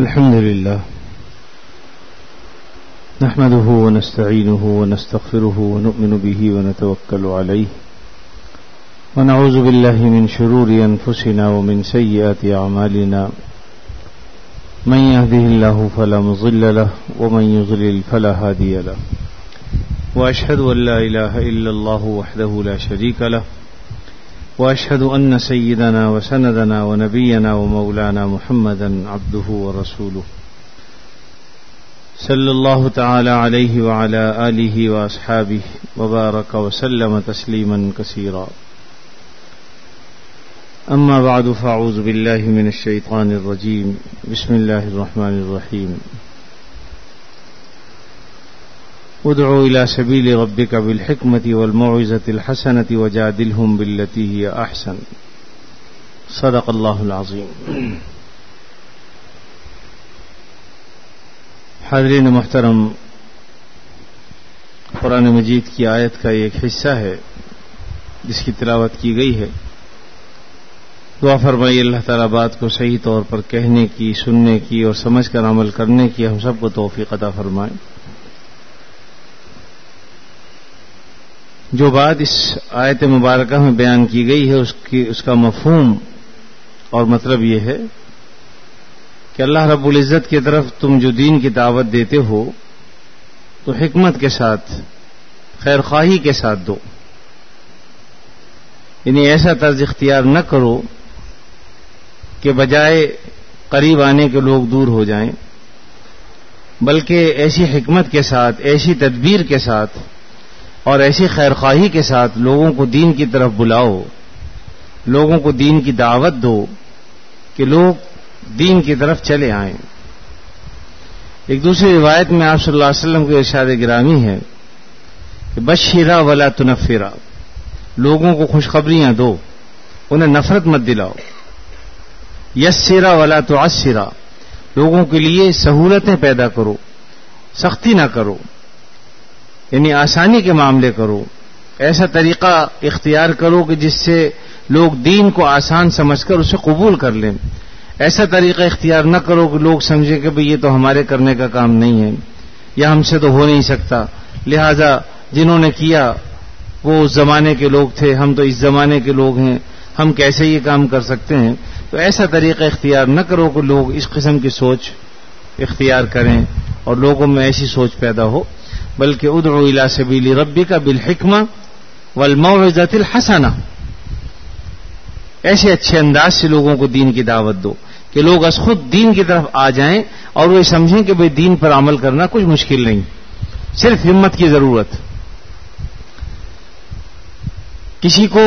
الحمد لله نحمده ونستعينه ونستغفره ونؤمن به ونتوكل عليه ونعوذ بالله من شرور أنفسنا ومن سيئات أعمالنا من يهده الله فلا مضل له ومن يضلل فلا هادي له وأشهد أن لا إله إلا الله وحده لا شريك له وأشهد أن سيدنا وسندنا ونبينا ومولانا محمدا عبده ورسوله صلى الله تعالى عليه وعلى آله وأصحابه وبارك وسلم تسليما كثيرا. أما بعد فأعوذ بالله من الشيطان الرجيم. بسم الله الرحمن الرحيم. ادعو إلى سبيل ربك بالحكمة والموعظة الحسنة وجادلهم بالتي هي أحسن. صدق الله العظيم. حاضرین محترم، قرآن مجید کی آیت کا ایک حصہ ہے جس کی تلاوت کی گئی ہے. دعا فرمائیے اللہ تعالیٰ بات کو صحیح طور پر کہنے کی، سننے کی اور سمجھ کر عمل کرنے کی ہم سب کو توفیق عطا فرمائے. جو بات اس آیت مبارکہ میں بیان کی گئی ہے اس کا مفہوم اور مطلب یہ ہے کہ اللہ رب العزت کی طرف تم جو دین کی دعوت دیتے ہو تو حکمت کے ساتھ، خیر خواہی کے ساتھ دو. یعنی ایسا طرز اختیار نہ کرو کہ بجائے قریب آنے کے لوگ دور ہو جائیں، بلکہ ایسی حکمت کے ساتھ، ایسی تدبیر کے ساتھ اور ایسی خیر خواہی کے ساتھ لوگوں کو دین کی طرف بلاؤ، لوگوں کو دین کی دعوت دو کہ لوگ دین کی طرف چلے آئیں. ایک دوسری روایت میں آپ صلی اللہ علیہ وسلم کے ارشاد گرامی ہے کہ بشرا ولا تنفرا، لوگوں کو خوشخبریاں دو، انہیں نفرت مت دلاؤ. یسرا ولا تعسرا، لوگوں کے لیے سہولتیں پیدا کرو، سختی نہ کرو، یعنی آسانی کے معاملے کرو. ایسا طریقہ اختیار کرو کہ جس سے لوگ دین کو آسان سمجھ کر اسے قبول کر لیں. ایسا طریقہ اختیار نہ کرو کہ لوگ سمجھیں کہ بھئی یہ تو ہمارے کرنے کا کام نہیں ہے، یا ہم سے تو ہو نہیں سکتا، لہذا جنہوں نے کیا وہ اس زمانے کے لوگ تھے، ہم تو اس زمانے کے لوگ ہیں، ہم کیسے یہ کام کر سکتے ہیں. تو ایسا طریقہ اختیار نہ کرو کہ لوگ اس قسم کی سوچ اختیار کریں اور لوگوں میں ایسی سوچ پیدا ہو، بلکہ ادعو الی سبیل ربک بالحکمہ والموعظۃ الحسنہ، ایسے اچھے انداز سے لوگوں کو دین کی دعوت دو کہ لوگ از خود دین کی طرف آ جائیں اور وہ سمجھیں کہ بھئی دین پر عمل کرنا کچھ مشکل نہیں، صرف ہمت کی ضرورت. کسی کو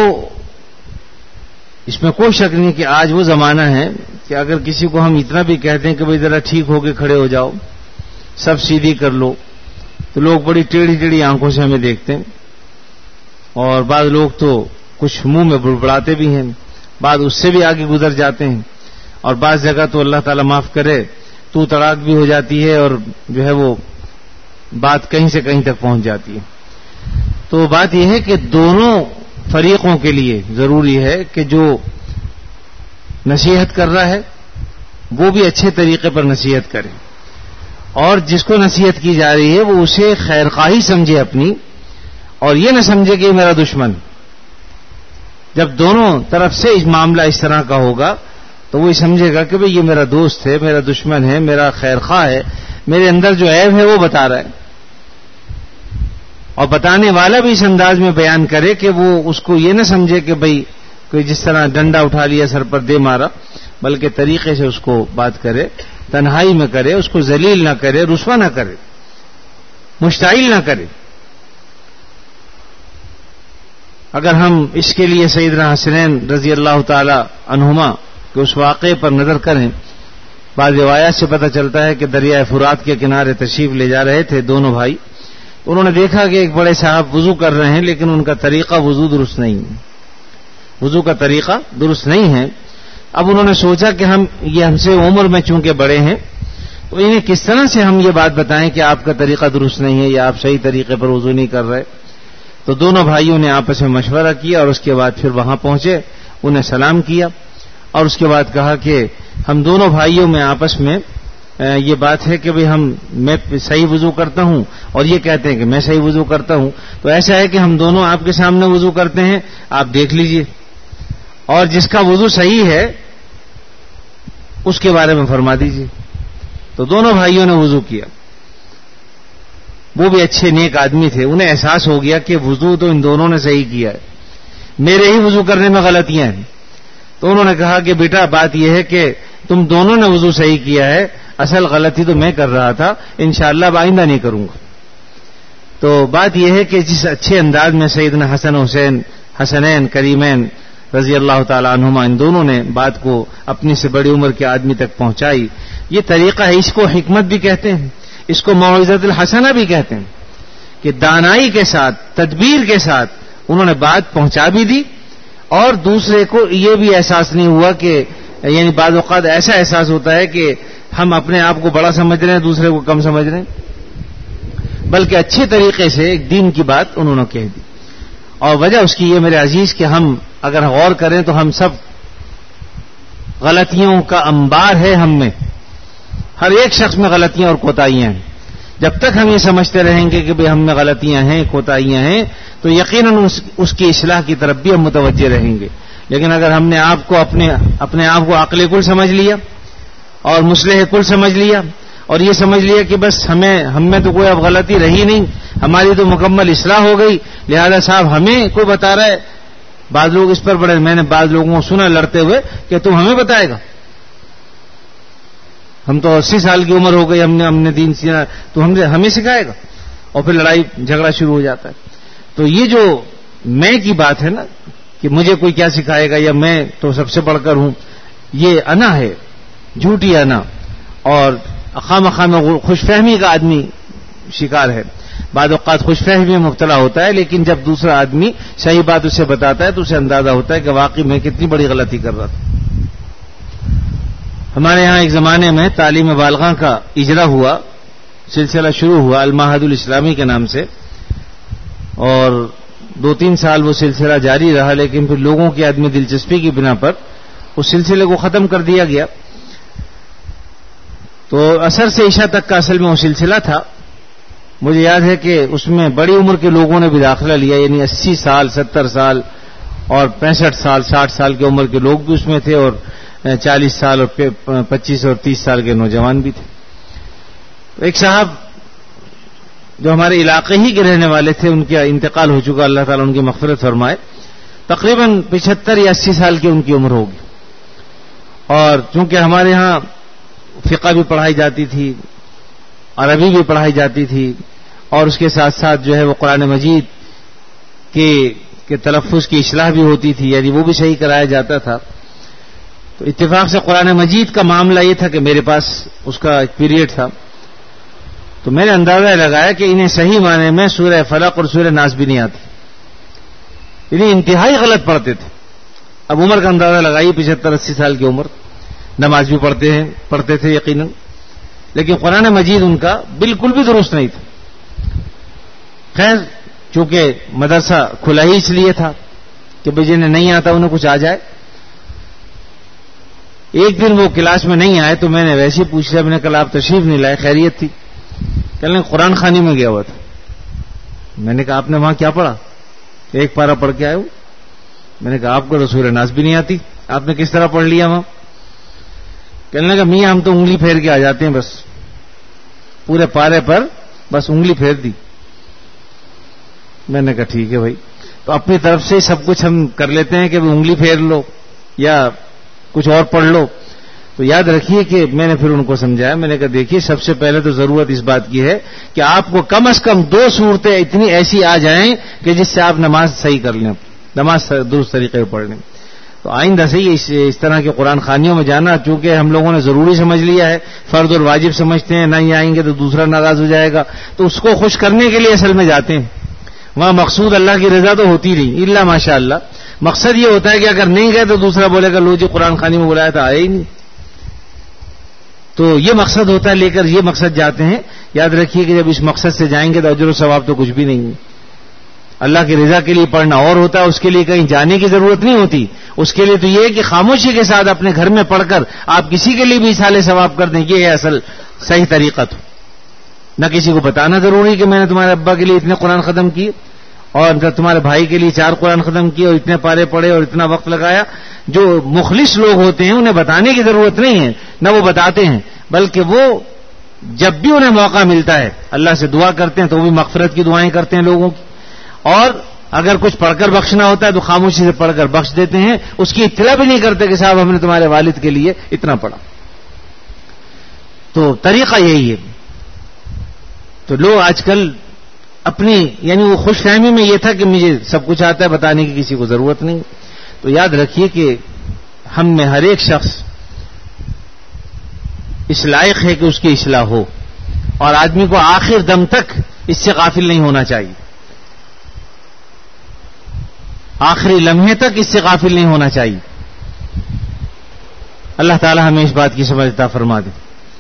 اس میں کوئی شک نہیں کہ آج وہ زمانہ ہے کہ اگر کسی کو ہم اتنا بھی کہتے ہیں کہ بھئی ذرا ٹھیک ہو کے کھڑے ہو جاؤ، سب سیدھی کر لو، تو لوگ بڑی ٹیڑھی ٹیڑھی آنکھوں سے ہمیں دیکھتے ہیں. اور بعض لوگ تو کچھ منہ میں بڑبڑاتے بھی ہیں، بعض اس سے بھی آگے گزر جاتے ہیں، اور بعض جگہ تو اللہ تعالیٰ معاف کرے تو تڑاک بھی ہو جاتی ہے اور جو ہے وہ بات کہیں سے کہیں تک پہنچ جاتی ہے. تو بات یہ ہے کہ دونوں فریقوں کے لیے ضروری ہے کہ جو نصیحت کر رہا ہے وہ بھی اچھے طریقے پر نصیحت کرے، اور جس کو نصیحت کی جا رہی ہے وہ اسے خیر خواہی سمجھے اپنی، اور یہ نہ سمجھے کہ یہ میرا دشمن. جب دونوں طرف سے اس معاملہ اس طرح کا ہوگا تو وہ سمجھے گا کہ بھئی یہ میرا دوست ہے، میرا دشمن ہے، میرا خیر خواہ ہے، میرے اندر جو عیب ہے وہ بتا رہا ہے. اور بتانے والا بھی اس انداز میں بیان کرے کہ وہ اس کو یہ نہ سمجھے کہ بھئی کوئی جس طرح ڈنڈا اٹھا لیا سر پر دے مارا، بلکہ طریقے سے اس کو بات کرے، تنہائی میں کرے، اس کو ذلیل نہ کرے، رسوا نہ کرے، مشتعل نہ کرے. اگر ہم اس کے لیے سیدنا حسنین رضی اللہ تعالی عنہما کہ اس واقعے پر نظر کریں، بعض روایات سے پتہ چلتا ہے کہ دریائے فرات کے کنارے تشریف لے جا رہے تھے دونوں بھائی. انہوں نے دیکھا کہ ایک بڑے صاحب وضو کر رہے ہیں، لیکن ان کا طریقہ وضو درست نہیں، وضو کا طریقہ درست نہیں ہے. اب انہوں نے سوچا کہ یہ ہم سے عمر میں چونکہ بڑے ہیں تو انہیں کس طرح سے ہم یہ بات بتائیں کہ آپ کا طریقہ درست نہیں ہے یا آپ صحیح طریقے پر وضو نہیں کر رہے. تو دونوں بھائیوں نے آپس میں مشورہ کیا اور اس کے بعد پھر وہاں پہنچے، انہیں سلام کیا اور اس کے بعد کہا کہ ہم دونوں بھائیوں میں آپس میں یہ بات ہے کہ میں صحیح وضو کرتا ہوں اور یہ کہتے ہیں کہ میں صحیح وضو کرتا ہوں، تو ایسا ہے کہ ہم دونوں آپ کے سامنے وضو کرتے ہیں، آپ دیکھ لیجئے، اور جس کا وضو صحیح ہے اس کے بارے میں فرما دیجئے۔ تو دونوں بھائیوں نے وضو کیا، وہ بھی اچھے نیک آدمی تھے، انہیں احساس ہو گیا کہ وضو تو ان دونوں نے صحیح کیا ہے، میرے ہی وضو کرنے میں غلطیاں ہیں۔ تو انہوں نے کہا کہ بیٹا بات یہ ہے کہ تم دونوں نے وضو صحیح کیا ہے، اصل غلطی تو میں کر رہا تھا، انشاءاللہ اب آئندہ نہیں کروں گا۔ تو بات یہ ہے کہ جس اچھے انداز میں سیدنا حسنین کریمین رضی اللہ تعالی عنہما ان دونوں نے بات کو اپنی سے بڑی عمر کے آدمی تک پہنچائی، یہ طریقہ ہے، اس کو حکمت بھی کہتے ہیں، اس کو موعظۃ الحسنہ بھی کہتے ہیں، کہ دانائی کے ساتھ تدبیر کے ساتھ انہوں نے بات پہنچا بھی دی، اور دوسرے کو یہ بھی احساس نہیں ہوا کہ یعنی بعض اوقات ایسا احساس ہوتا ہے کہ ہم اپنے آپ کو بڑا سمجھ رہے ہیں، دوسرے کو کم سمجھ رہے ہیں، بلکہ اچھے طریقے سے ایک دین کی بات انہوں نے کہہ دی۔ اور وجہ اس کی یہ میرے عزیز کہ ہم اگر غور کریں تو ہم سب غلطیوں کا انبار ہے، ہم میں ہر ایک شخص میں غلطیاں اور کوتاہیاں ہیں۔ جب تک ہم یہ سمجھتے رہیں گے کہ بھئی ہم میں غلطیاں ہیں، کوتاہیاں ہیں، تو یقیناً اس کی اصلاح کی طرف بھی ہم متوجہ رہیں گے۔ لیکن اگر ہم نے اپنے آپ کو عقل کل سمجھ لیا اور مصلح کل سمجھ لیا اور یہ سمجھ لیا کہ بس ہم میں تو کوئی اب غلطی رہی نہیں، ہماری تو مکمل اصلاح ہو گئی، لہذا صاحب ہمیں کوئی بتا رہا ہے، بعض لوگ اس پر بڑے، میں نے بعض لوگوں کو سنا لڑتے ہوئے کہ تم ہمیں بتائے گا، ہم تو 80 سال کی عمر ہو گئی، ہم نے دین سیکھا، تو ہمیں سکھائے گا، اور پھر لڑائی جھگڑا شروع ہو جاتا ہے۔ تو یہ جو میں کی بات ہے نا کہ مجھے کوئی کیا سکھائے گا یا میں تو سب سے بڑھ کر ہوں، یہ انا ہے، جھوٹی انا، اور خواہ میں خوش فہمی کا آدمی شکار ہے۔ بعض اوقات خوش فہمی میں مبتلا ہوتا ہے، لیکن جب دوسرا آدمی صحیح بات اسے بتاتا ہے تو اسے اندازہ ہوتا ہے کہ واقعی میں کتنی بڑی غلطی کر رہا تھا۔ ہمارے یہاں ایک زمانے میں تعلیم بالغاں کا اجرا ہوا، سلسلہ شروع ہوا المعہد الاسلامی کے نام سے، اور 2-3 سال وہ سلسلہ جاری رہا، لیکن پھر لوگوں کی عدم دلچسپی کی بنا پر اس سلسلے کو ختم کر دیا گیا۔ تو عصر سے عشاء تک کا اصل میں وہ سلسلہ تھا۔ مجھے یاد ہے کہ اس میں بڑی عمر کے لوگوں نے بھی داخلہ لیا، یعنی 80 سال 70 سال اور 65 سال 60 سال کی عمر کے لوگ بھی اس میں تھے، اور 40 سال اور 25 اور 30 سال کے نوجوان بھی تھے۔ ایک صاحب جو ہمارے علاقے ہی کے رہنے والے تھے، ان کا انتقال ہو چکا، اللہ تعالیٰ ان کی مغفرت فرمائے، تقریباً 75 یا 80 سال کی ان کی عمر ہوگی، اور چونکہ ہمارے ہاں فقہ بھی پڑھائی جاتی تھی، عربی بھی پڑھائی جاتی تھی، اور اس کے ساتھ ساتھ جو ہے وہ قرآن مجید کے تلفظ کی اصلاح بھی ہوتی تھی، یعنی وہ بھی صحیح کرایا جاتا تھا۔ تو اتفاق سے قرآن مجید کا معاملہ یہ تھا کہ میرے پاس اس کا ایک پیریڈ تھا، تو میں نے اندازہ لگایا کہ انہیں صحیح معنی میں سورہ فلق اور سورہ ناس بھی نہیں آتی، انہیں انتہائی غلط پڑھتے تھے۔ اب عمر کا اندازہ لگائیے، 75-80 سال کی عمر، نماز بھی پڑھتے تھے یقیناً، لیکن قرآن مجید ان کا بالکل بھی درست نہیں تھا۔ خیر چونکہ مدرسہ کھلا ہی اس لیے تھا کہ بھئی جنہیں نہیں آتا انہیں کچھ آ جائے۔ ایک دن وہ کلاس میں نہیں آئے تو میں نے ویسے ہی پوچھ لیا، میں نے کہا آپ تشریف نہیں لائے، خیریت تھی؟ کہنے قرآن خوانی میں گیا ہوا تھا۔ میں نے کہا آپ نے وہاں کیا پڑھا؟ ایک پارہ پڑھ کے آئے ہو۔ میں نے کہا آپ کو تو سورہ ناس بھی نہیں آتی، آپ نے کس طرح پڑھ لیا وہاں؟ کہنے لگا میاں ہم تو انگلی پھیر کے آ جاتے ہیں، بس پورے پارے پر بس انگلی پھیر دی۔ میں نے کہا ٹھیک ہے بھائی، تو اپنی طرف سے سب کچھ ہم کر لیتے ہیں کہ انگلی پھیر لو یا کچھ اور پڑھ لو۔ تو یاد رکھیے کہ میں نے پھر ان کو سمجھایا، میں نے کہا دیکھیے سب سے پہلے تو ضرورت اس بات کی ہے کہ آپ کو کم از کم 2 صورتیں اتنی ایسی آ جائیں کہ جس سے آپ نماز صحیح کر لیں، نماز درست طریقے سے پڑھ لیں۔ تو آئندہ سے اس طرح کے قرآن خوانیوں میں جانا چونکہ ہم لوگوں نے ضروری سمجھ لیا ہے، فرض اور واجب سمجھتے ہیں، نہیں آئیں گے تو دوسرا ناراض ہو جائے گا، تو اس کو خوش کرنے کے لیے اصل میں جاتے ہیں۔ وہاں مقصود اللہ کی رضا تو ہوتی نہیں، الا ماشاء اللہ، مقصد یہ ہوتا ہے کہ اگر نہیں گئے تو دوسرا بولے گا لو جی قرآن خوانی میں بلایا تھا آئے ہی نہیں۔ تو یہ مقصد ہوتا ہے، لے کر یہ مقصد جاتے ہیں۔ یاد رکھیے کہ جب اس مقصد سے جائیں گے تو اجر و ثواب تو کچھ بھی نہیں ہے۔ اللہ کی رضا کے لیے پڑھنا اور ہوتا ہے، اس کے لیے کہیں جانے کی ضرورت نہیں ہوتی، اس کے لیے تو یہ ہے کہ خاموشی کے ساتھ اپنے گھر میں پڑھ کر آپ کسی کے لیے بھی ایصال ثواب کر دیں، یہ ہے اصل صحیح طریقہ تو نہ کسی کو بتانا ضروری کہ میں نے تمہارے ابا کے لیے اتنے قرآن ختم کیے اور تمہارے بھائی کے لیے 4 قرآن ختم کیے اور اتنے پارے پڑھے اور اتنا وقت لگایا. جو مخلص لوگ ہوتے ہیں انہیں بتانے کی ضرورت نہیں ہے، نہ وہ بتاتے ہیں، بلکہ وہ جب بھی انہیں موقع ملتا ہے اللہ سے دعا کرتے ہیں تو وہ بھی مغفرت کی دعائیں کرتے ہیں لوگوں کی، اور اگر کچھ پڑھ کر بخشنا ہوتا ہے تو خاموشی سے پڑھ کر بخش دیتے ہیں، اس کی اطلاع بھی نہیں کرتے کہ صاحب ہم نے تمہارے والد کے لیے اتنا پڑھا. تو طریقہ یہی ہے. تو لوگ آج کل اپنی یعنی وہ خوش فہمی میں یہ تھا کہ مجھے سب کچھ آتا ہے، بتانے کی کسی کو ضرورت نہیں. تو یاد رکھیے کہ ہم میں ہر ایک شخص اس لائق ہے کہ اس کی اصلاح ہو، اور آدمی کو آخر دم تک اس سے غافل نہیں ہونا چاہیے، آخری لمحے تک اس سے غافل نہیں ہونا چاہیے. اللہ تعالی ہمیں اس بات کی سمجھ عطا فرما دے.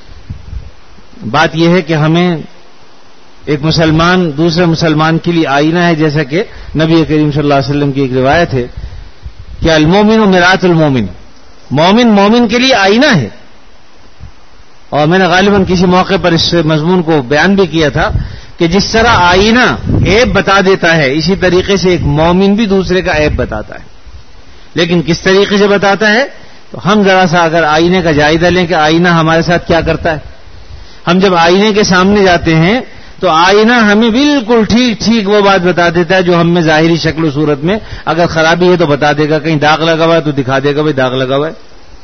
بات یہ ہے کہ ہمیں ایک مسلمان دوسرے مسلمان کے لیے آئینہ ہے، جیسا کہ نبی کریم صلی اللہ علیہ وسلم کی ایک روایت ہے کہ المومن مرآۃ المومن، مومن مومن کے لیے آئینہ ہے. اور میں نے غالباً کسی موقع پر اس مضمون کو بیان بھی کیا تھا کہ جس طرح آئینہ عیب بتا دیتا ہے، اسی طریقے سے ایک مومن بھی دوسرے کا عیب بتاتا ہے. لیکن کس طریقے سے بتاتا ہے؟ تو ہم ذرا سا اگر آئینے کا جائزہ لیں کہ آئینہ ہمارے ساتھ کیا کرتا ہے. ہم جب آئینے کے سامنے جاتے ہیں تو آئینہ ہمیں بالکل ٹھیک وہ بات بتا دیتا ہے جو ہم میں ظاہری شکل و صورت میں اگر خرابی ہے تو بتا دے گا. کہیں داغ لگا ہوا ہے تو دکھا دے گا بھائی داغ لگا ہوا ہے.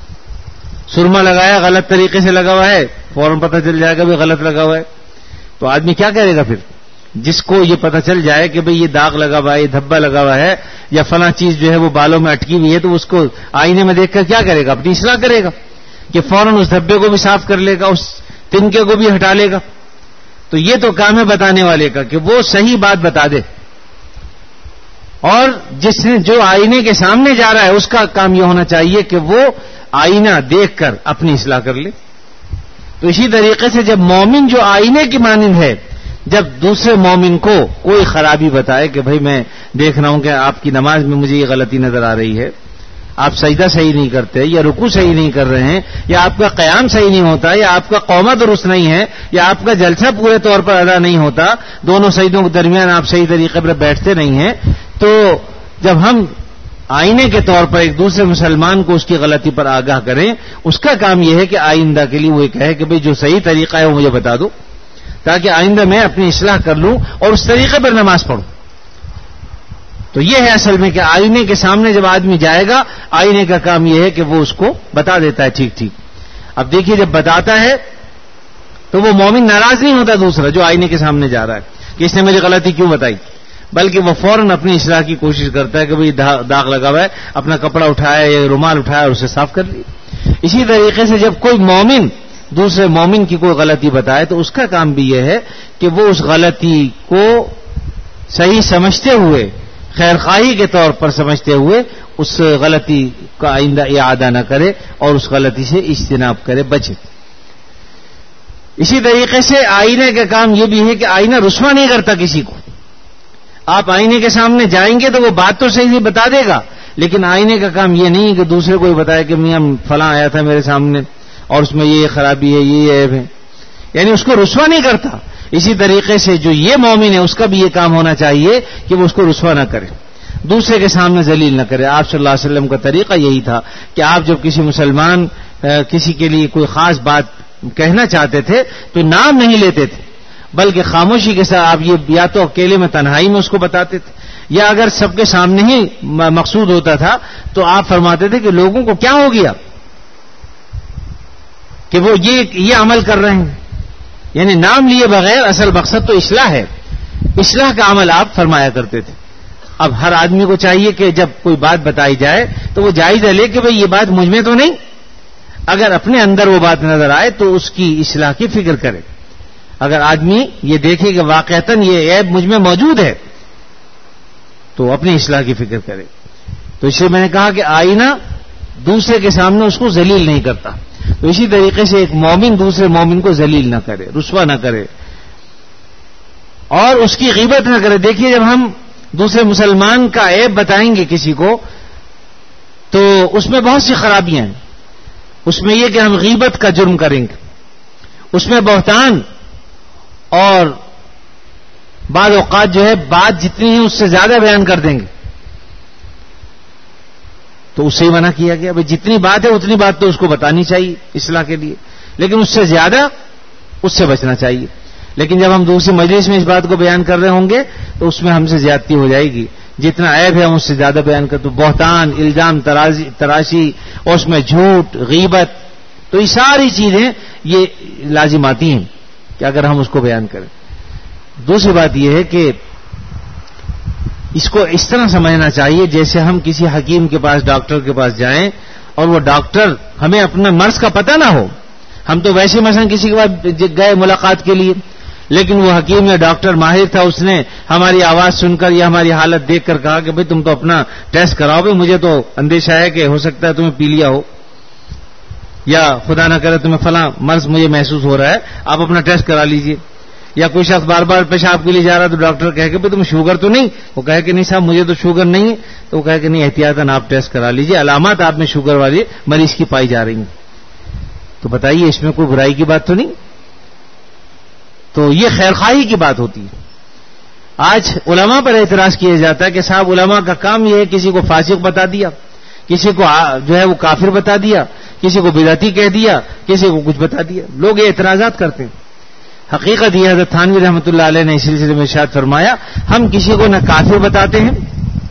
سرما لگایا غلط طریقے سے لگا ہوا ہے، فوراً پتہ چل جائے گا بھائی غلط لگا ہوا ہے. تو آدمی کیا کرے گا پھر؟ جس کو یہ پتہ چل جائے کہ بھئی یہ داغ لگا ہوا ہے، یہ دھبا لگا ہوا ہے، یا فلاں چیز جو ہے وہ بالوں میں اٹکی ہوئی ہے، تو اس کو آئینے میں دیکھ کر کیا کرے گا؟ اپنی اصلاح کرے گا کہ فوراً اس دھبے کو بھی صاف کر لے گا، اس تنکے کو بھی ہٹا لے گا. تو یہ تو کام ہے بتانے والے کا کہ وہ صحیح بات بتا دے. اور جس نے جو آئینے کے سامنے جا رہا ہے اس کا کام یہ ہونا چاہیے کہ وہ آئینہ دیکھ کر اپنی اصلاح کر لے. تو اسی طریقے سے جب مومن جو آئینے کی مانند ہے، جب دوسرے مومن کو کوئی خرابی بتائے کہ بھئی میں دیکھ رہا ہوں کہ آپ کی نماز میں مجھے یہ غلطی نظر آ رہی ہے، آپ سجدہ صحیح نہیں کرتے، یا رکوع صحیح نہیں کر رہے ہیں، یا آپ کا قیام صحیح نہیں ہوتا، یا آپ کا قومہ درست نہیں ہے، یا آپ کا جلسہ پورے طور پر ادا نہیں ہوتا، دونوں سجدوں کے درمیان آپ صحیح طریقے پر بیٹھتے نہیں ہیں، تو جب ہم آئینے کے طور پر ایک دوسرے مسلمان کو اس کی غلطی پر آگاہ کریں، اس کا کام یہ ہے کہ آئندہ کے لیے وہ کہے کہ بھئی جو صحیح طریقہ ہے وہ مجھے بتا دو، تاکہ آئندہ میں اپنی اصلاح کر لوں اور اس طریقے پر نماز پڑھوں. تو یہ ہے اصل میں کہ آئینے کے سامنے جب آدمی جائے گا، آئینے کا کام یہ ہے کہ وہ اس کو بتا دیتا ہے ٹھیک. اب دیکھیے جب بتاتا ہے تو وہ مومن ناراض نہیں ہوتا دوسرا جو آئینے کے سامنے جا رہا ہے کہ اس نے مجھے غلطی کیوں بتائی، بلکہ وہ فوراً اپنی اصلاح کی کوشش کرتا ہے کہ بھئی داغ لگا ہوا ہے، اپنا کپڑا اٹھایا یا رومال اٹھایا اور اسے صاف کر لیا. اسی طریقے سے جب کوئی مومن دوسرے مومن کی کوئی غلطی بتائے تو اس کا کام بھی یہ ہے کہ وہ اس غلطی کو صحیح سمجھتے ہوئے، خیر خواہی کے طور پر سمجھتے ہوئے اس غلطی کا آئندہ اعادہ نہ کرے اور اس غلطی سے اجتناب کرے، بچے. اسی طریقے سے آئینے کا کام یہ بھی ہے کہ آئینہ رسوا نہیں کرتا کسی کو. آپ آئینے کے سامنے جائیں گے تو وہ بات تو صحیح بتا دے گا، لیکن آئینے کا کام یہ نہیں کہ دوسرے کو بتائے کہ میاں فلاں آیا تھا میرے سامنے اور اس میں یہ خرابی ہے، یہ عیب ہے، یعنی اس کو رسوا نہیں کرتا. اسی طریقے سے جو یہ مومن ہے اس کا بھی یہ کام ہونا چاہیے کہ وہ اس کو رسوا نہ کرے، دوسرے کے سامنے ذلیل نہ کرے. آپ صلی اللہ علیہ وسلم کا طریقہ یہی تھا کہ آپ جب کسی مسلمان کسی کے لیے کوئی خاص بات کہنا چاہتے تھے تو نام نہیں لیتے تھے، بلکہ خاموشی کے ساتھ آپ یہ یا تو اکیلے میں تنہائی میں اس کو بتاتے تھے، یا اگر سب کے سامنے ہی مقصود ہوتا تھا تو آپ فرماتے تھے کہ لوگوں کو کیا ہو گیا کہ وہ یہ عمل کر رہے ہیں، یعنی نام لیے بغیر اصل مقصد تو اصلاح ہے، اصلاح کا عمل آپ فرمایا کرتے تھے. اب ہر آدمی کو چاہیے کہ جب کوئی بات بتائی جائے تو وہ جائزہ لے کہ بھئی یہ بات مجھ میں تو نہیں، اگر اپنے اندر وہ بات نظر آئے تو اس کی اصلاح کی فکر کرے. اگر آدمی یہ دیکھے کہ واقعتاً یہ عیب مجھ میں موجود ہے تو اپنی اصلاح کی فکر کرے. تو اس لیے میں نے کہا کہ آئینہ دوسرے کے سامنے اس کو ذلیل نہیں کرتا. تو اسی طریقے سے ایک مومن دوسرے مومن کو ذلیل نہ کرے، رسوا نہ کرے اور اس کی غیبت نہ کرے. دیکھیے جب ہم دوسرے مسلمان کا عیب بتائیں گے کسی کو تو اس میں بہت سی خرابیاں ہیں. اس میں یہ کہ ہم غیبت کا جرم کریں گے، اس میں بہتان اور بعض اوقات جو ہے بات جتنی ہے اس سے زیادہ بیان کر دیں گے تو اس سے ہی منع کیا گیا. بھائی جتنی بات ہے اتنی بات تو اس کو بتانی چاہیے اصلاح کے لیے, لیکن اس سے زیادہ اس سے بچنا چاہیے. لیکن جب ہم دوسری مجلس میں اس بات کو بیان کر رہے ہوں گے تو اس میں ہم سے زیادتی ہو جائے گی. جتنا عیب ہے ہم اس سے زیادہ بیان کرتے, بہتان, الزام تراشی, اور اس میں جھوٹ, غیبت, تو یہ ساری چیزیں یہ لازم آتی ہیں کہ اگر ہم اس کو بیان کریں. دوسری بات یہ ہے کہ اس کو اس طرح سمجھنا چاہیے جیسے ہم کسی حکیم کے پاس, ڈاکٹر کے پاس جائیں اور وہ ڈاکٹر ہمیں اپنا مرض کا پتہ نہ ہو. ہم تو ویسے مثلا کسی کے پاس گئے ملاقات کے لیے, لیکن وہ حکیم یا ڈاکٹر ماہر تھا, اس نے ہماری آواز سن کر یا ہماری حالت دیکھ کر کہا کہ بھئی تم تو اپنا ٹیسٹ کراؤ, بھئی مجھے تو اندیشہ ہے کہ ہو سکتا ہے تمہیں پی لیا ہو, یا خدا نہ کرے تمہیں فلاں مرض مجھے محسوس ہو رہا ہے, آپ اپنا ٹیسٹ کرا لیجئے. یا کوئی شخص بار بار پیشاب کے لیے جا رہا تو ڈاکٹر کہے کہ بھئی تم شوگر تو نہیں, وہ کہے کہ نہیں صاحب مجھے تو شوگر نہیں ہے, تو وہ کہے کہ نہیں احتیاطاً آپ ٹیسٹ کرا لیجئے, علامات آپ میں شوگر والی مریض کی پائی جا رہی ہیں. تو بتائیے اس میں کوئی برائی کی بات تو نہیں؟ تو یہ خیرخواہی کی بات ہوتی ہے. آج علماء پر اعتراض کیا جاتا ہے کہ صاحب علماء کا کام یہ ہے کسی کو فاسق بتا دیا, کسی کو جو ہے وہ کافر بتا دیا, کسی کو بدعتی کہہ دیا, کسی کو کچھ بتا دیا. لوگ یہ اعتراضات کرتے ہیں. حقیقت یہ حضرت تھانوی رحمۃ اللہ علیہ نے اس سلسلے میں ارشاد فرمایا, ہم کسی کو نہ کافر بتاتے ہیں,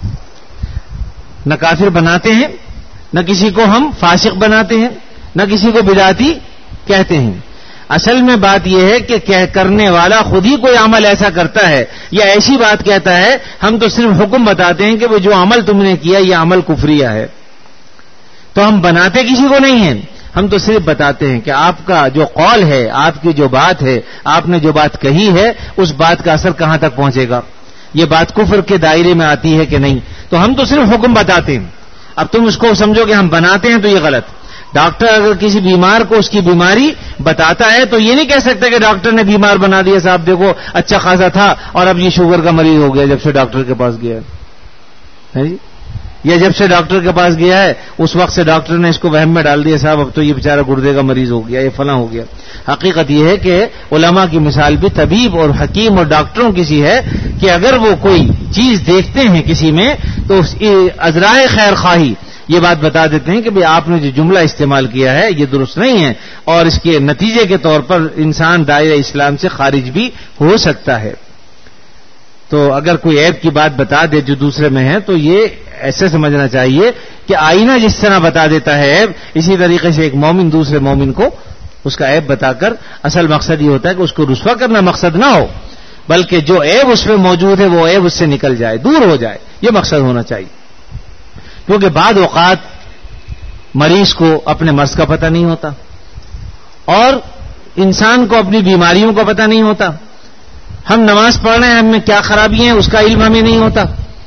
نہ کافر بناتے ہیں, نہ کسی کو ہم فاسق بناتے ہیں, نہ کسی کو بدعتی کہتے ہیں. اصل میں بات یہ ہے کہ کرنے والا خود ہی کوئی عمل ایسا کرتا ہے یا ایسی بات کہتا ہے, ہم تو صرف حکم بتاتے ہیں کہ وہ جو عمل تم نے کیا یہ عمل کفریہ ہے. تو ہم بناتے کسی کو نہیں ہیں, ہم تو صرف بتاتے ہیں کہ آپ کا جو قول ہے, آپ کی جو بات ہے, آپ نے جو بات کہی ہے, اس بات کا اثر کہاں تک پہنچے گا, یہ بات کفر کے دائرے میں آتی ہے کہ نہیں. تو ہم تو صرف حکم بتاتے ہیں. اب تم اس کو سمجھو کہ ہم بناتے ہیں تو یہ غلط. ڈاکٹر اگر کسی بیمار کو اس کی بیماری بتاتا ہے تو یہ نہیں کہہ سکتا کہ ڈاکٹر نے بیمار بنا دیا, صاحب دیکھو اچھا خاصا تھا اور اب یہ شوگر کا مریض ہو گیا جب سے ڈاکٹر کے پاس گیا ہے جی, یا جب سے ڈاکٹر کے پاس گیا ہے اس وقت سے ڈاکٹر نے اس کو وہم میں ڈال دیا صاحب اب تو یہ بیچارہ گردے کا مریض ہو گیا, یہ فلاں ہو گیا. حقیقت یہ ہے کہ علماء کی مثال بھی طبیب اور حکیم اور ڈاکٹروں کی سی ہے کہ اگر وہ کوئی چیز دیکھتے ہیں کسی میں تو ازرائے خیر خواہی یہ بات بتا دیتے ہیں کہ بھئی آپ نے جو جملہ استعمال کیا ہے یہ درست نہیں ہے, اور اس کے نتیجے کے طور پر انسان دائرہ اسلام سے خارج بھی ہو سکتا ہے. تو اگر کوئی عیب کی بات بتا دے جو دوسرے میں ہے تو یہ ایسے سمجھنا چاہیے کہ آئینہ جس طرح بتا دیتا ہے عیب, اسی طریقے سے ایک مومن دوسرے مومن کو اس کا عیب بتا کر, اصل مقصد یہ ہوتا ہے کہ اس کو رسوا کرنا مقصد نہ ہو, بلکہ جو عیب اس میں موجود ہے وہ عیب اس سے نکل جائے, دور ہو جائے, یہ مقصد ہونا چاہیے. کیونکہ بعض اوقات مریض کو اپنے مرض کا پتہ نہیں ہوتا اور انسان کو اپنی بیماریوں کا پتہ نہیں ہوتا. ہم نماز پڑھ رہے ہیں, ہم میں کیا خرابی ہیں اس کا علم ہمیں نہیں ہوتا.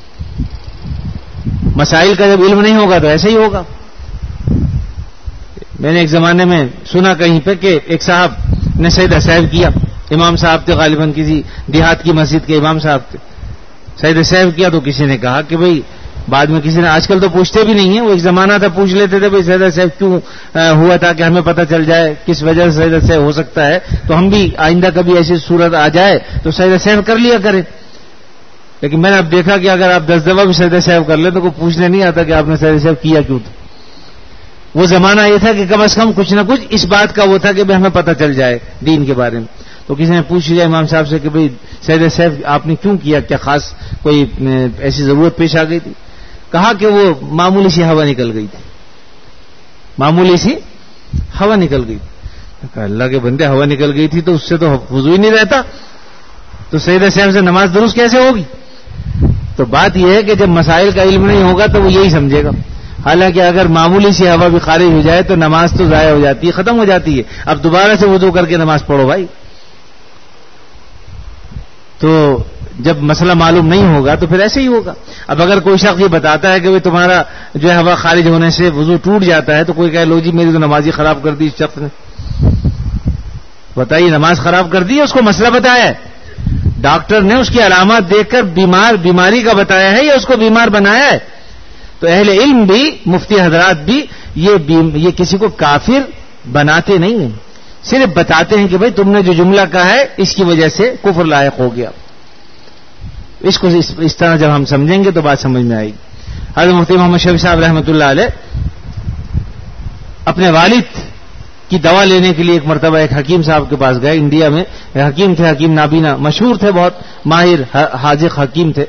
مسائل کا جب علم نہیں ہوگا تو ایسے ہی ہوگا. میں نے ایک زمانے میں سنا کہیں پہ کہ ایک صاحب نے سجدہ سہو کیا, امام صاحب تھے غالباً کسی دیہات کی مسجد کے امام صاحب تھے, سجدہ سہو کیا تو کسی نے کہا کہ بھئی بعد میں کسی نے, آج کل تو پوچھتے بھی نہیں ہیں, وہ ایک زمانہ تھا پوچھ لیتے تھے بھئی سجدہ سہو کیوں ہوا تھا کہ ہمیں پتہ چل جائے کس وجہ سے سجدہ سہو ہو سکتا ہے, تو ہم بھی آئندہ کبھی ایسی صورت آ جائے تو سجدہ سہو کر لیا کریں. لیکن میں نے اب دیکھا کہ اگر آپ 10 دفعہ بھی سجدہ سہو کر لیں تو کوئی پوچھنے نہیں آتا کہ آپ نے سجدہ سہو کیا کیوں تھا. وہ زمانہ یہ تھا کہ کم از کم کچھ نہ کچھ اس بات کا وہ تھا کہ ہمیں پتہ چل جائے دین کے بارے میں. تو کسی نے پوچھ لیا امام صاحب سے کہ بھئی سجدہ سہو آپ نے کیوں کیا, کیا خاص کوئی ایسی ضرورت پیش آ گئی تھی؟ کہا کہ وہ معمولی سی ہوا نکل گئی تھی, معمولی سی ہوا نکل گئی. اللہ کے بندے ہوا نکل گئی تھی تو اس سے تو وضو ہی نہیں رہتا, تو سجدہ سہو سے نماز درست کیسے ہوگی؟ تو بات یہ ہے کہ جب مسائل کا علم نہیں ہوگا تو وہ یہی سمجھے گا. حالانکہ اگر معمولی سی ہوا بھی خارج ہو جائے تو نماز تو ضائع ہو جاتی ہے, ختم ہو جاتی ہے. اب دوبارہ سے وضو کر کے نماز پڑھو بھائی. تو جب مسئلہ معلوم نہیں ہوگا تو پھر ایسے ہی ہوگا. اب اگر کوئی شخص یہ بتاتا ہے کہ تمہارا جو ہے ہوا خارج ہونے سے وضو ٹوٹ جاتا ہے, تو کوئی کہے لو جی میری تو نماز ہی خراب کر دی اس شخص نے. بتائیے نماز خراب کر دی, اس کو مسئلہ بتایا ہے ڈاکٹر نے, اس کی علامات دیکھ کر بیماری کا بتایا ہے یا اس کو بیمار بنایا ہے؟ تو اہل علم بھی, مفتی حضرات بھی یہ کسی کو کافر بناتے نہیں ہیں. صرف بتاتے ہیں کہ بھائی تم نے جو جملہ کہا ہے اس کی وجہ سے کفر لاحق ہو گیا. اس کو اس طرح جب ہم سمجھیں گے تو بات سمجھ میں آئے گی. حضرت مفتی محمد شفیع صاحب رحمۃ اللہ علیہ اپنے والد کی دوا لینے کے لیے ایک مرتبہ ایک حکیم صاحب کے پاس گئے. انڈیا میں حکیم تھے, حکیم نابینا, مشہور تھے, بہت ماہر حاذق حکیم تھے.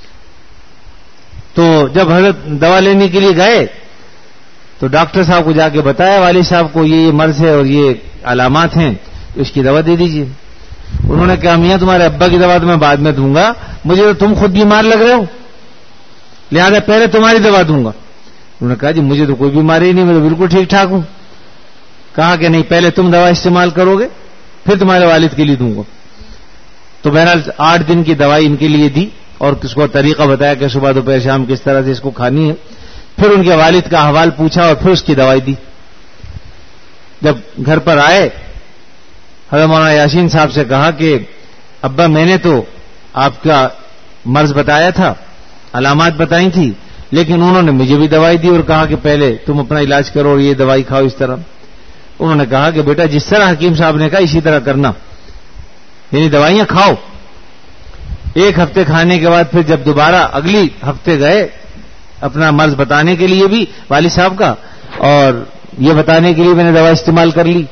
تو جب حضرت دوا لینے کے لیے گئے تو ڈاکٹر صاحب کو جا کے بتایا والد صاحب کو یہ مرض ہے اور یہ علامات ہیں, تو اس کی دوا دے دیجیے. انہوں نے کہا میاں تمہارے ابا کی دوا تو میں بعد میں دوں گا, مجھے تو تم خود بیمار لگ رہے ہو, لہذا پہلے تمہاری دوا دوں گا. انہوں نے کہا جی مجھے تو کوئی بیماری نہیں, میں تو بالکل ٹھیک ٹھاک ہوں. کہا کہ نہیں, پہلے تم دوا استعمال کرو گے پھر تمہارے والد کے لیے دوں گا. تو بہرحال 8 دن کی دوائی ان کے لیے دی اور اس کو طریقہ بتایا کہ صبح دوپہر شام کس طرح سے اس کو کھانی ہے. پھر ان کے والد کا احوال پوچھا اور پھر اس کی دوائی دی. جب گھر پر آئے حضرت مولانا یاسین صاحب سے کہا کہ ابا میں نے تو آپ کا مرض بتایا تھا, علامات بتائی تھی, لیکن انہوں نے مجھے بھی دوائی دی اور کہا کہ پہلے تم اپنا علاج کرو اور یہ دوائی کھاؤ اس طرح. انہوں نے کہا کہ بیٹا جس طرح حکیم صاحب نے کہا اسی طرح کرنا, یعنی دوائیاں کھاؤ. 1 ہفتے کھانے کے بعد پھر جب دوبارہ اگلی ہفتے گئے اپنا مرض بتانے کے لیے بھی والد صاحب کا, اور یہ بتانے کے لیے میں نے دوا استعمال کر لی.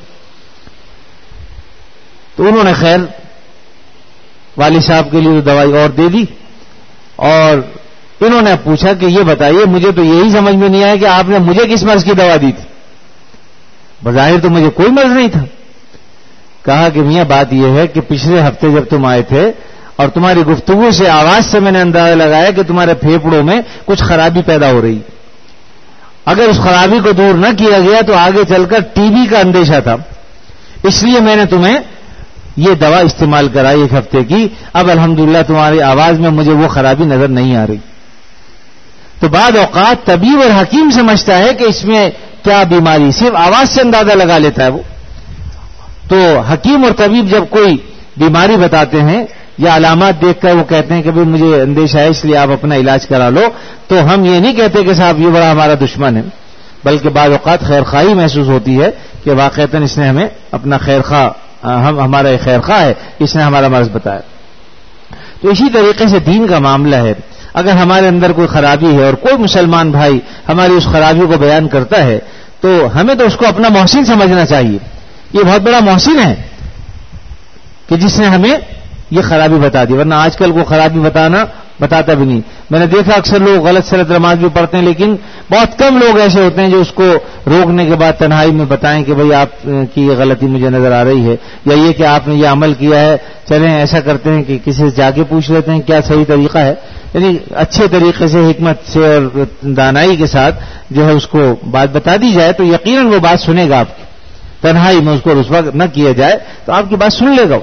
تو انہوں نے خیر والد صاحب کے لیے دوائی اور دے دی, اور انہوں نے پوچھا کہ یہ بتائیے مجھے تو یہی سمجھ میں نہیں آیا کہ آپ نے مجھے کس مرض کی دوا دی تھی, بظاہر تو مجھے کوئی مرض نہیں تھا. کہا کہ میاں بات یہ ہے کہ پچھلے ہفتے جب تم آئے تھے اور تمہاری گفتگو سے, آواز سے میں نے اندازہ لگایا کہ تمہارے پھیپڑوں میں کچھ خرابی پیدا ہو رہی. اگر اس خرابی کو دور نہ کیا گیا تو آگے چل کر ٹی بی کا اندیشہ تھا, اس لیے میں نے تمہیں یہ دوا استعمال کرائی 1 ہفتے کی. اب الحمدللہ تمہاری آواز میں مجھے وہ خرابی نظر نہیں آ رہی. تو بعض اوقات طبیب اور حکیم سمجھتا ہے کہ اس میں کیا بیماری, صرف آواز سے اندازہ لگا لیتا ہے وہ. تو حکیم اور طبیب جب کوئی بیماری بتاتے ہیں یا علامات دیکھ کر وہ کہتے ہیں کہ بھئی مجھے اندیشہ ہے اس لیے آپ اپنا علاج کرا لو, تو ہم یہ نہیں کہتے کہ صاحب یہ بڑا ہمارا دشمن ہے, بلکہ بعض اوقات خیرخواہی محسوس ہوتی ہے کہ واقعتاً اس نے ہمیں اپنا خیرخواہ, ہمارا ایک خیرخواہ ہے, اس نے ہمارا مرض بتایا. تو اسی طریقے سے دین کا معاملہ ہے. اگر ہمارے اندر کوئی خرابی ہے اور کوئی مسلمان بھائی ہماری اس خرابی کو بیان کرتا ہے تو ہمیں تو اس کو اپنا محسن سمجھنا چاہیے. یہ بہت بڑا محسن ہے کہ جس نے ہمیں یہ خرابی بتا دی, ورنہ آج کل کو خرابی بتاتا بھی نہیں. میں نے دیکھا اکثر لوگ غلط سلط نماز بھی پڑھتے ہیں, لیکن بہت کم لوگ ایسے ہوتے ہیں جو اس کو روکنے کے بعد تنہائی میں بتائیں کہ بھئی آپ کی یہ غلطی مجھے نظر آ رہی ہے, یا یہ کہ آپ نے یہ عمل کیا ہے, چلیں ایسا کرتے ہیں کہ کسی سے جا کے پوچھ لیتے ہیں کیا صحیح طریقہ ہے. یعنی اچھے طریقے سے, حکمت سے اور دانائی کے ساتھ جو ہے اس کو بات بتا دی جائے تو یقیناً وہ بات سنے گا آپ کی. تنہائی میں اس کو رسوا نہ کیا جائے تو آپ کی بات سن لے گا.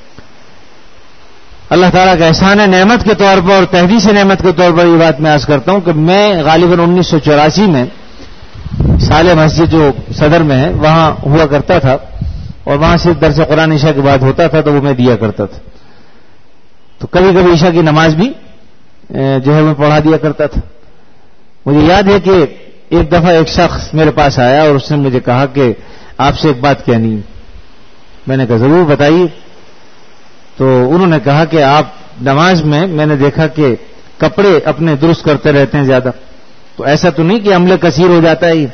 اللہ تعالیٰ کا احسان ہے نعمت کے طور پر اور تحدیث نعمت کے طور پر یہ بات میں عرض کرتا ہوں کہ میں غالباً 1984 میں صالح مسجد جو صدر میں ہے وہاں ہوا کرتا تھا, اور وہاں صرف درس قرآن عشاء کے بعد ہوتا تھا تو وہ میں دیا کرتا تھا. تو کبھی کبھی عشاء کی نماز بھی جو ہے میں پڑھا دیا کرتا تھا. مجھے یاد ہے کہ ایک دفعہ ایک شخص میرے پاس آیا اور اس نے مجھے کہا کہ آپ سے ایک بات کہنی ہے. میں نے کہا ضرور بتائیے. تو انہوں نے کہا کہ آپ نماز میں نے دیکھا کہ کپڑے اپنے درست کرتے رہتے ہیں زیادہ, تو ایسا تو نہیں کہ عمل کثیر ہو جاتا ہے یہ؟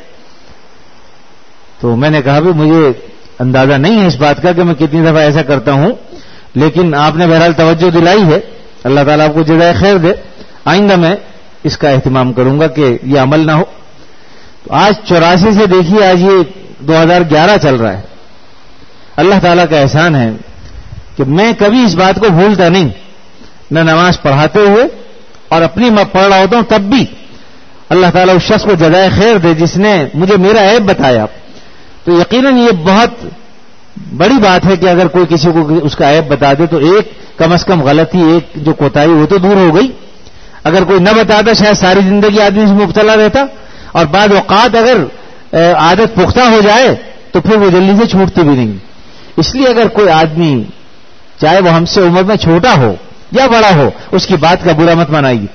تو میں نے کہا بھی مجھے اندازہ نہیں ہے اس بات کا کہ میں کتنی دفعہ ایسا کرتا ہوں, لیکن آپ نے بہرحال توجہ دلائی ہے, اللہ تعالیٰ آپ کو جزائے خیر دے. آئندہ میں اس کا اہتمام کروں گا کہ یہ عمل نہ ہو. تو آج 84 سے دیکھیے آج یہ 2011 چل رہا ہے. اللہ تعالیٰ کا احسان ہے کہ میں کبھی اس بات کو بھولتا نہیں, نہ نماز پڑھاتے ہوئے اور اپنی میں پڑھ رہا ہوتا ہوں تب بھی اللہ تعالیٰ اس شخص کو جزائے خیر دے جس نے مجھے میرا عیب بتایا. تو یقیناً یہ بہت بڑی بات ہے کہ اگر کوئی کسی کو اس کا عیب بتا دے تو ایک کم از کم غلطی, ایک جو کوتاہی وہ تو دور ہو گئی. اگر کوئی نہ بتاتا شاید ساری زندگی آدمی سے مبتلا رہتا, اور بعض اوقات اگر عادت پختہ ہو جائے تو پھر وہ جلدی سے چھوٹتی بھی نہیں. اس لیے اگر کوئی آدمی چاہے وہ ہم سے عمر میں چھوٹا ہو یا بڑا ہو اس کی بات کا برا مت منائیے.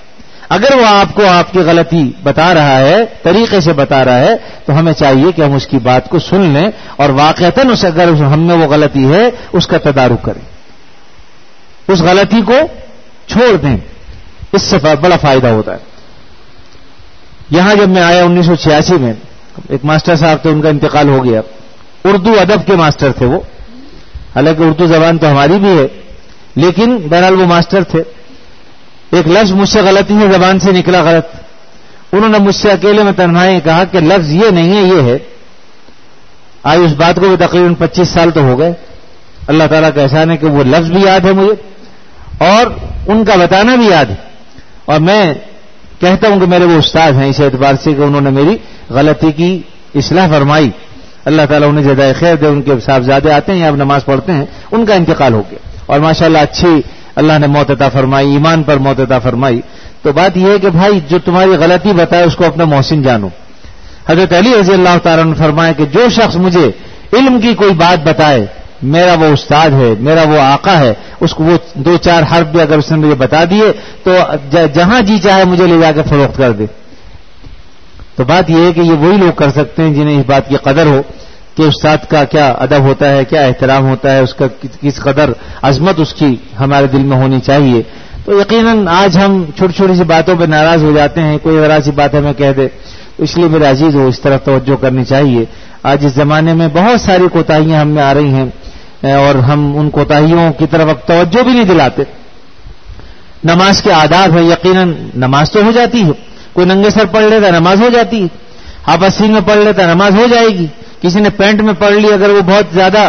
اگر وہ آپ کو آپ کی غلطی بتا رہا ہے، طریقے سے بتا رہا ہے، تو ہمیں چاہیے کہ ہم اس کی بات کو سن لیں اور واقعتاً اگر ہم میں وہ غلطی ہے اس کا تدارک کریں، اس غلطی کو چھوڑ دیں. اس سے بڑا فائدہ ہوتا ہے. یہاں جب میں آیا 1986 میں، ایک ماسٹر صاحب تھے، ان کا انتقال ہو گیا. اردو ادب کے ماسٹر تھے وہ، حالانکہ اردو زبان تو ہماری بھی ہے، لیکن بہرحال وہ ماسٹر تھے. ایک لفظ مجھ سے غلطی سے زبان سے نکلا غلط. انہوں نے مجھ سے اکیلے میں تنہائی کہا کہ لفظ یہ نہیں ہے، یہ ہے. آج اس بات کو بھی تقریباً 25 سال تو ہو گئے. اللہ تعالیٰ کا احسان ہے کہ وہ لفظ بھی یاد ہے مجھے اور ان کا بتانا بھی یاد ہے. اور میں کہتا ہوں کہ میرے وہ استاد ہیں اس اعتبار سے کہ انہوں نے میری غلطی کی اصلاح فرمائی. اللہ تعالیٰ انہیں جزائے خیر دے. ان کے صاحبزادے آتے ہیں، اب نماز پڑھتے ہیں. ان کا انتقال ہو گیا اور ماشاءاللہ اچھی اللہ نے موت عطا فرمائی، ایمان پر موت عطا فرمائی. تو بات یہ ہے کہ بھائی جو تمہاری غلطی بتائے اس کو اپنا محسن جانو. حضرت علی رضی اللہ تعالیٰ نے فرمایا کہ جو شخص مجھے علم کی کوئی بات بتائے، میرا وہ استاد ہے، میرا وہ آقا ہے، اس کو وہ 2-4 حرف بھی اگر اس نے مجھے بتا دیے تو جہاں جی چاہے مجھے لے جا کے فروخت کر دے. تو بات یہ ہے کہ یہ وہی لوگ کر سکتے ہیں جنہیں اس بات کی قدر ہو کہ استاد کا کیا ادب ہوتا ہے، کیا احترام ہوتا ہے، اس کا کس قدر عظمت اس کی ہمارے دل میں ہونی چاہیے. تو یقیناً آج ہم چھوٹی چھوٹی سی باتوں پہ ناراض ہو جاتے ہیں. کوئی ذرا سی بات ہمیں کہہ دے، اس لیے میرے عزیز ہو اس طرف توجہ کرنی چاہیے. آج اس زمانے میں بہت ساری کوتاہیاں ہم میں آ رہی ہیں اور ہم ان کوتاہیوں کی طرف اب توجہ بھی نہیں دلاتے. نماز کے آداب ہے، یقیناً نماز تو ہو جاتی ہے. کوئی ننگے سر پڑھ لیتا نماز ہو جاتی ہے، آپسین میں پڑھ لیتا نماز ہو جائے گی. کسی نے پینٹ میں پڑھ لی، اگر وہ بہت زیادہ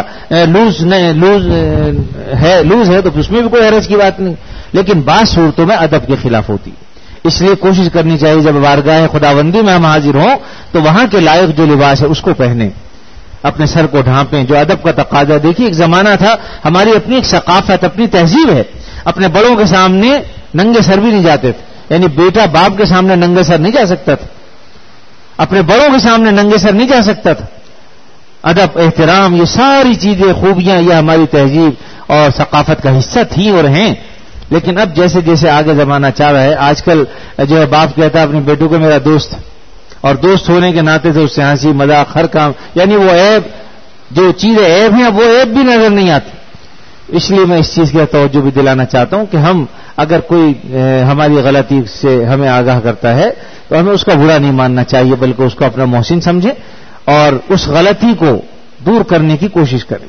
لوز ہے تو اس میں بھی کوئی حرج کی بات نہیں. لیکن بعض صورتوں میں ادب کے خلاف ہوتی ہے. اس لیے کوشش کرنی چاہیے جب بارگاہ خداوندی میں ہم حاضر ہوں تو وہاں کے لائق جو لباس ہے اس کو پہنیں، اپنے سر کو ڈھانپیں، جو ادب کا تقاضا. دیکھیے ایک زمانہ تھا، ہماری اپنی ایک ثقافت، اپنی تہذیب ہے. اپنے بڑوں کے سامنے ننگے سر بھی نہیں جاتے تھے. یعنی بیٹا باپ کے سامنے ننگے سر نہیں جا سکتا تھا، اپنے بڑوں کے سامنے ننگے سر نہیں جا سکتا تھا. ادب، احترام، یہ ساری چیزیں، خوبیاں، یہ ہماری تہذیب اور ثقافت کا حصہ تھیں اور ہیں. لیکن اب جیسے جیسے آگے زمانہ چاہ رہا ہے، آج کل جو ہے باپ کہتا ہے اپنے بیٹوں کو میرا دوست، اور دوست ہونے کے ناطے سے اس سے ہنسی مذاق ہر کام، یعنی وہ عیب، جو چیزیں عیب ہیں وہ عیب بھی نظر نہیں آتی. اس لیے میں اس چیز کی توجہ بھی دلانا چاہتا ہوں کہ ہم اگر کوئی ہماری غلطی سے ہمیں آگاہ کرتا ہے تو ہمیں اس کا برا نہیں ماننا چاہیے، بلکہ اس کو اپنا محسن سمجھیں اور اس غلطی کو دور کرنے کی کوشش کریں.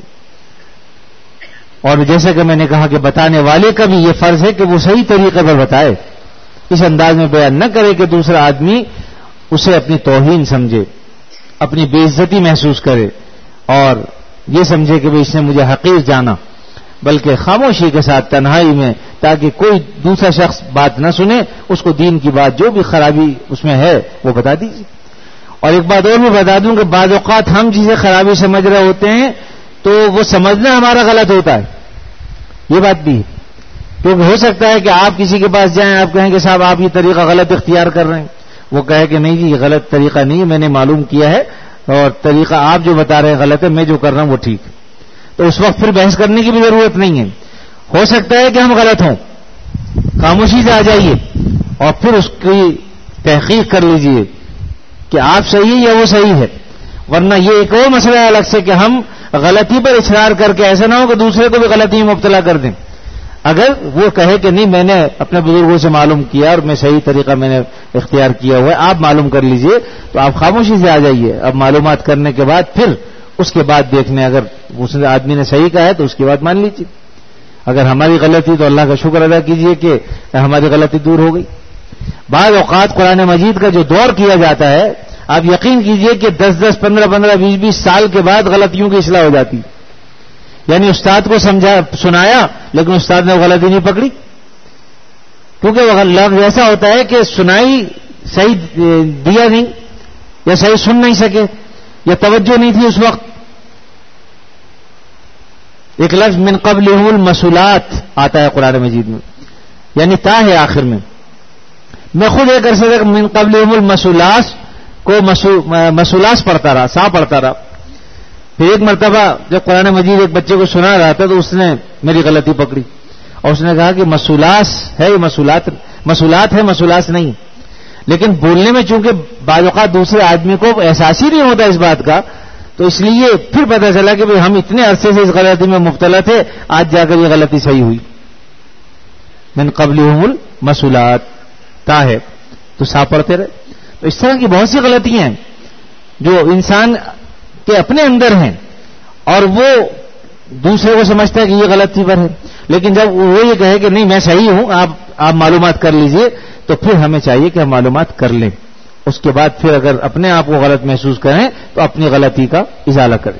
اور جیسے کہ میں نے کہا کہ بتانے والے کا بھی یہ فرض ہے کہ وہ صحیح طریقے پر بتائے، اس انداز میں بیان نہ کرے کہ دوسرا آدمی اسے اپنی توہین سمجھے، اپنی بے عزتی محسوس کرے اور یہ سمجھے کہ اس نے مجھے حقیر جانا. بلکہ خاموشی کے ساتھ تنہائی میں، تاکہ کوئی دوسرا شخص بات نہ سنے، اس کو دین کی بات جو بھی خرابی اس میں ہے وہ بتا دیجیے. اور ایک بات اور بھی بتا دوں کہ بعض اوقات ہم جسے خرابی سمجھ رہے ہوتے ہیں تو وہ سمجھنا ہمارا غلط ہوتا ہے. یہ بات بھی ہے، کیونکہ ہو سکتا ہے کہ آپ کسی کے پاس جائیں، آپ کہیں کہ صاحب آپ یہ طریقہ غلط اختیار کر رہے ہیں، وہ کہے کہ نہیں جی یہ غلط طریقہ نہیں ہے، میں نے معلوم کیا ہے اور طریقہ آپ جو بتا رہے ہیں غلط ہے، میں جو کر رہا ہوں وہ ٹھیک ہے. تو اس وقت پھر بحث کرنے کی بھی ضرورت نہیں ہے. ہو سکتا ہے کہ ہم غلط ہوں، خاموشی سے آ جائیے اور پھر اس کی تحقیق کر لیجئے کہ آپ صحیح یا وہ صحیح ہے. ورنہ یہ ایک اور مسئلہ ہے الگ سے کہ ہم غلطی پر اصرار کر کے ایسا نہ ہو کہ دوسرے کو بھی غلطی میں مبتلا کر دیں. اگر وہ کہے کہ نہیں میں نے اپنے بزرگوں سے معلوم کیا اور میں صحیح طریقہ میں نے اختیار کیا ہوا ہے، آپ معلوم کر لیجئے، تو آپ خاموشی سے آ جائیے. اب معلومات کرنے کے بعد پھر اس کے بعد دیکھنے، اگر اس آدمی نے صحیح کہا ہے تو اس کی بات مان لیجیے. اگر ہماری غلطی تو اللہ کا شکر ادا کیجئے کہ ہماری غلطی دور ہو گئی. بعض اوقات قرآن مجید کا جو دور کیا جاتا ہے، آپ یقین کیجئے کہ 10-10, 15-15, 20-20 سال کے بعد غلطیوں کی اصلاح ہو جاتی. یعنی استاد کو سنایا لیکن استاد نے غلطی نہیں پکڑی، کیونکہ وہ لفظ ایسا ہوتا ہے کہ سنائی صحیح دیا نہیں یا صحیح سن نہیں سکے یا توجہ نہیں تھی اس وقت. ایک لفظ من قبلہم المسولات آتا ہے قرآن مجید میں، یعنی تا ہے آخر میں. میں خود ایک عرصے تک من قبلہم المسولاس کو مسولاس پڑھتا رہا، سا پڑھتا رہا. پھر ایک مرتبہ جب قرآن مجید ایک بچے کو سنا رہا تھا تو اس نے میری غلطی پکڑی اور اس نے کہا کہ مسولاس ہے یہ مسولات. مسئولات ہے، مسئولات نہیں، لیکن بولنے میں چونکہ بعض اوقات دوسرے آدمی کو احساس ہی نہیں ہوتا اس بات کا، تو اس لیے پھر پتہ چلا کہ ہم اتنے عرصے سے اس غلطی میں مبتلا تھے، آج جا کر یہ غلطی صحیح ہوئی. من قبلہم المسئولات تا ہے تو صاف پڑھتے رہے. تو اس طرح کی بہت سی غلطیاں ہیں جو انسان کے اپنے اندر ہیں اور وہ دوسرے کو سمجھتا ہے کہ یہ غلطی پر ہے، لیکن جب وہ یہ کہے کہ نہیں میں صحیح ہوں، آپ معلومات کر لیجئے، تو پھر ہمیں چاہیے کہ ہم معلومات کر لیں. اس کے بعد پھر اگر اپنے آپ کو غلط محسوس کریں تو اپنی غلطی کا ازالہ کریں.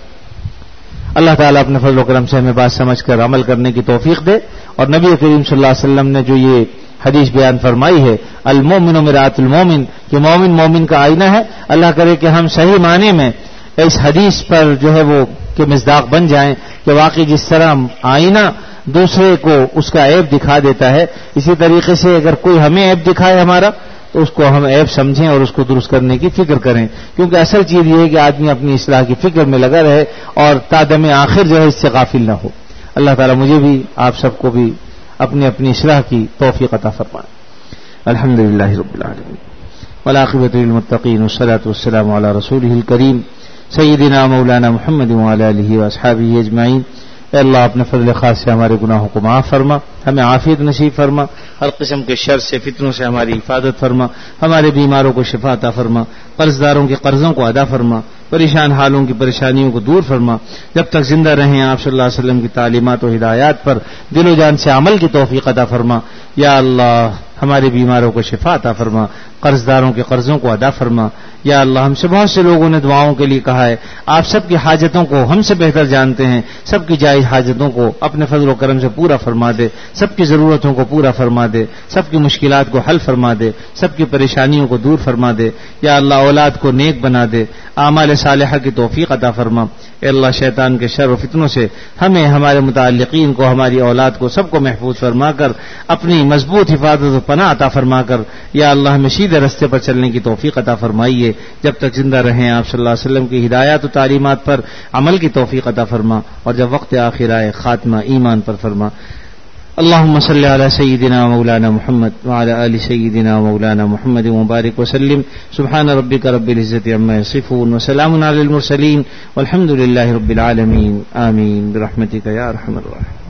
اللہ تعالیٰ اپنے فضل و کرم سے ہمیں بات سمجھ کر عمل کرنے کی توفیق دے. اور نبی کریم صلی اللہ علیہ وسلم نے جو یہ حدیث بیان فرمائی ہے المومن مرآۃ المومن، کہ مومن مومن کا آئینہ ہے، اللہ کرے کہ ہم صحیح معنی میں اس حدیث پر جو ہے وہ کہ مصداق بن جائیں کہ واقعی جس طرح آئینہ دوسرے کو اس کا عیب دکھا دیتا ہے، اسی طریقے سے اگر کوئی ہمیں عیب دکھائے ہمارا تو اس کو ہم عیب سمجھیں اور اس کو درست کرنے کی فکر کریں، کیونکہ اصل چیز یہ ہے کہ آدمی اپنی اصلاح کی فکر میں لگا رہے اور تادم آخر جو ہے اس سے غافل نہ ہو. اللہ تعالیٰ مجھے بھی آپ سب کو بھی اپنی اپنی اصلاح کی توفیق عطا فرمائے. الحمدللہ رب العالمین والعاقبۃ للمتقین والصلاۃ والسلام علی رسولہ الکریم سیدنا مولانا محمد وعلی آلہ واصحابہ اجمعین. اے اللہ اپنے فضل خاص سے ہمارے گناہوں کو معاف فرما، ہمیں عافیت نصیب فرما، ہر قسم کے شر سے فتنوں سے ہماری حفاظت فرما، ہمارے بیماروں کو شفا عطا فرما، قرض داروں کے قرضوں کو ادا فرما، پریشان حالوں کی پریشانیوں کو دور فرما. جب تک زندہ رہیں آپ صلی اللہ علیہ وسلم کی تعلیمات و ہدایات پر دل و جان سے عمل کی توفیق عطا فرما. یا اللہ ہمارے بیماروں کو شفا عطا فرما، قرض داروں کے قرضوں کو ادا فرما. یا اللہ ہم سے بہت سے لوگوں نے دعاؤں کے لیے کہا ہے، آپ سب کی حاجتوں کو ہم سے بہتر جانتے ہیں، سب کی جائز حاجتوں کو اپنے فضل و کرم سے پورا فرما دے، سب کی ضرورتوں کو پورا فرما دے، سب کی مشکلات کو حل فرما دے، سب کی پریشانیوں کو دور فرما دے. یا اللہ اولاد کو نیک بنا دے، اعمال صالحہ کی توفیق عطا فرما. اے اللہ شیطان کے شر و فتنوں سے ہمیں، ہمارے متعلقین کو، ہماری اولاد کو، سب کو محفوظ فرما کر اپنی مضبوط حفاظت و پناہ عطا فرما کر یا اللہ ہمیں سیدھے راستے پر چلنے کی توفیق عطا فرمائیے. جب تک زندہ رہیں آپ صلی اللہ علیہ وسلم کی ہدایات و تعلیمات پر عمل کی توفیق عطا فرما، اور جب وقت آخر آئے خاتمہ ایمان پر فرما. اللهم صل على سيدنا مولانا محمد وعلى آل سيدنا مولانا محمد وبارك وسلم. سبحان ربك رب العزة عما يصفون وسلام على المرسلين والحمد لله رب العالمين. آمين برحمتك يا أرحم الراحمين.